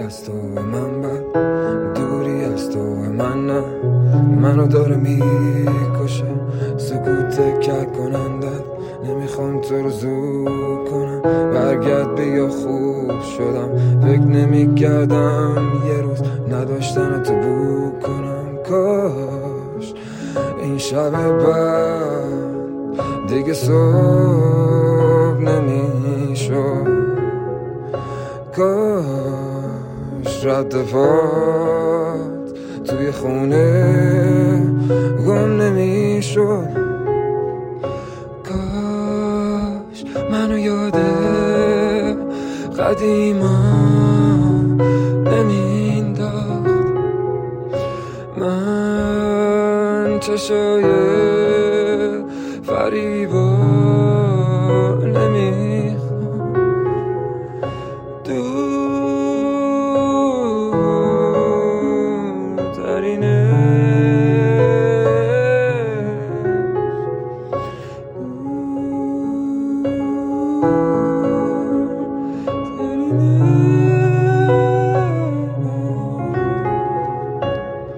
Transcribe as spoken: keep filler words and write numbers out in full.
از تو من بد، دوری از تو من نه. منو داره میکشه سکوت کرد کنندت. نمیخوام تو رو زود کنم، برگرد بیا خوب شدم. فکر نمیکردم یه روز نداشتن تو بو کنم. کاش این شب بعد دیگه صبح نمیشد. کاش رد پات توی خونه گم نمیشد. کاش منو یاده قدیما نمینداخت. من چشای